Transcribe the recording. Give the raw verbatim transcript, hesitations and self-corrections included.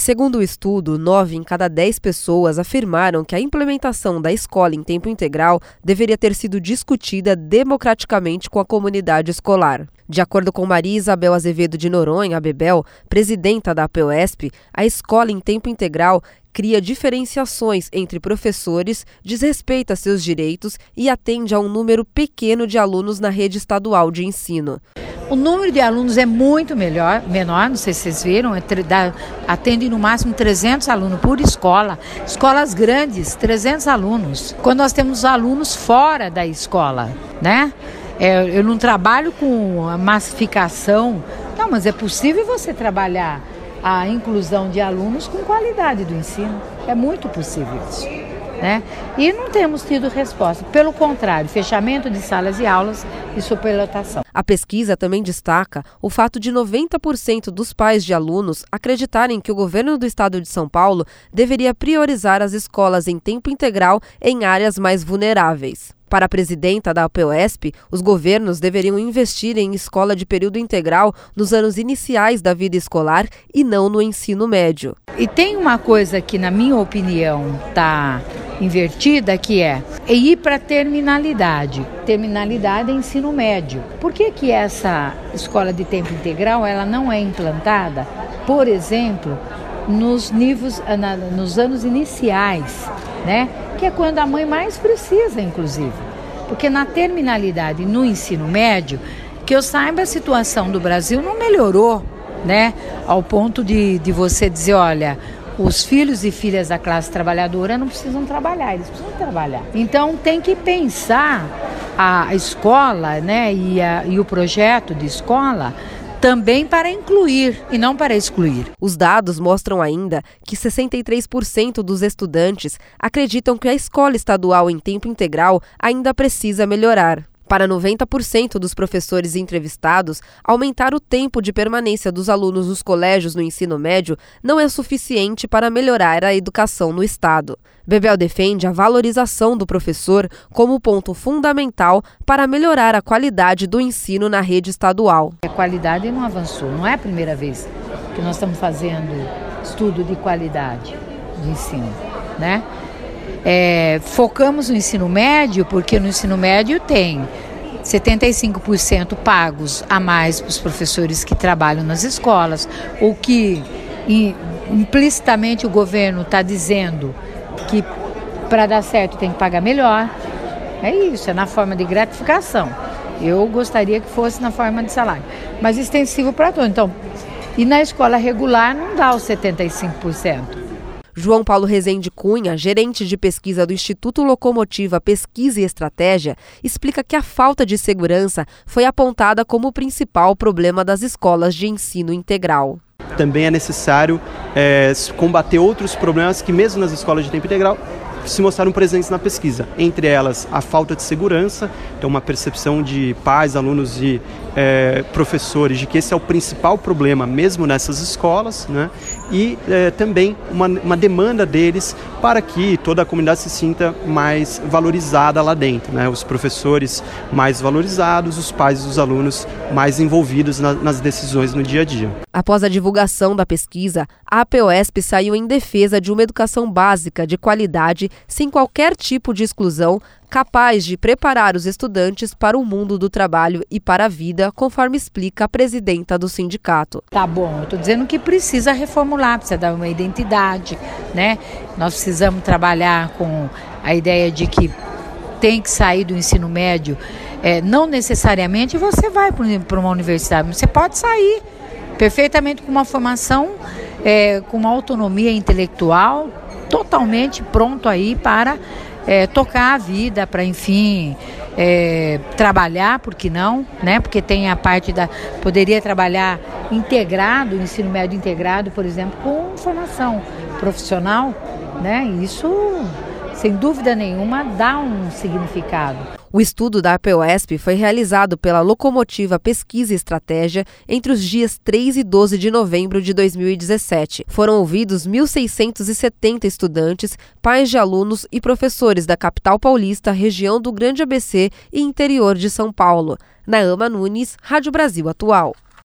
Segundo o estudo, nove em cada dez pessoas afirmaram que a implementação da escola em tempo integral deveria ter sido discutida democraticamente com a comunidade escolar. De acordo com Maria Isabel Azevedo de Noronha, a Bebel, presidenta da APEUESP, a escola em tempo integral cria diferenciações entre professores, desrespeita seus direitos e atende a um número pequeno de alunos na rede estadual de ensino. O número de alunos é muito melhor, menor, não sei se vocês viram, é, dá, atende no máximo trezentos alunos por escola. Escolas grandes, trezentos alunos. Quando nós temos alunos fora da escola, né? É, eu não trabalho com a massificação, não, mas é possível você trabalhar a inclusão de alunos com qualidade do ensino. É muito possível isso, né? E não temos tido resposta. Pelo contrário, fechamento de salas e aulas e superlotação. A pesquisa também destaca o fato de noventa por cento dos pais de alunos acreditarem que o governo do estado de São Paulo deveria priorizar as escolas em tempo integral em áreas mais vulneráveis. Para a presidenta da APEUESP, os governos deveriam investir em escola de período integral nos anos iniciais da vida escolar e não no ensino médio. E tem uma coisa que, na minha opinião, está invertida, que é ir para a terminalidade. Terminalidade é ensino médio. Por que que essa escola de tempo integral ela não é implantada, por exemplo, nos níveis, nos anos iniciais, né? Que é quando a mãe mais precisa, inclusive. Porque na terminalidade, no ensino médio, que eu saiba, a situação do Brasil não melhorou, né? Ao ponto de, de você dizer, olha, os filhos e filhas da classe trabalhadora não precisam trabalhar, eles precisam trabalhar. Então tem que pensar a escola, né? E, a, e o projeto de escola também para incluir e não para excluir. Os dados mostram ainda que sessenta e três por cento dos estudantes acreditam que a escola estadual em tempo integral ainda precisa melhorar. Para noventa por cento dos professores entrevistados, aumentar o tempo de permanência dos alunos nos colégios no ensino médio não é suficiente para melhorar a educação no estado. Bebel defende a valorização do professor como ponto fundamental para melhorar a qualidade do ensino na rede estadual. A qualidade não avançou, não é a primeira vez que nós estamos fazendo estudo de qualidade de ensino, né? É, focamos no ensino médio porque no ensino médio tem setenta e cinco por cento pagos a mais para os professores que trabalham nas escolas, o que implicitamente o governo está dizendo que para dar certo tem que pagar melhor. É isso, é na forma de gratificação. Eu gostaria que fosse na forma de salário, mas extensivo para todos. Então, e na escola regular não dá os setenta e cinco por cento. João Paulo Rezende Cunha, gerente de pesquisa do Instituto Locomotiva Pesquisa e Estratégia, explica que a falta de segurança foi apontada como o principal problema das escolas de ensino integral. Também é necessário é, combater outros problemas que, mesmo nas escolas de tempo integral, se mostraram presentes na pesquisa. Entre elas, a falta de segurança, então uma percepção de pais, alunos e é, professores de que esse é o principal problema mesmo nessas escolas, né? E é, também uma, uma demanda deles para que toda a comunidade se sinta mais valorizada lá dentro, né? Os professores mais valorizados, os pais e os alunos mais envolvidos na, nas decisões no dia a dia. Após a divulgação da pesquisa, a APEUESP saiu em defesa de uma educação básica de qualidade, sem qualquer tipo de exclusão, capaz de preparar os estudantes para o mundo do trabalho e para a vida, conforme explica a presidenta do sindicato. Tá bom, eu estou dizendo que precisa reformular, precisa dar uma identidade, né? Nós precisamos trabalhar com a ideia de que tem que sair do ensino médio, é, não necessariamente você vai para uma universidade, você pode sair perfeitamente com uma formação, é, com uma autonomia intelectual, totalmente pronto aí para é, tocar a vida, para, enfim, é, trabalhar, por que não, né? Porque tem a parte da... Poderia trabalhar integrado, ensino médio integrado, por exemplo, com formação profissional, né? Isso, sem dúvida nenhuma, dá um significado. O estudo da APEUESP foi realizado pela Locomotiva Pesquisa e Estratégia entre os dias três e doze de novembro de dois mil e dezessete. Foram ouvidos mil seiscentos e setenta estudantes, pais de alunos e professores da capital paulista, região do Grande A B C e interior de São Paulo. Naama Nunes, Rádio Brasil Atual.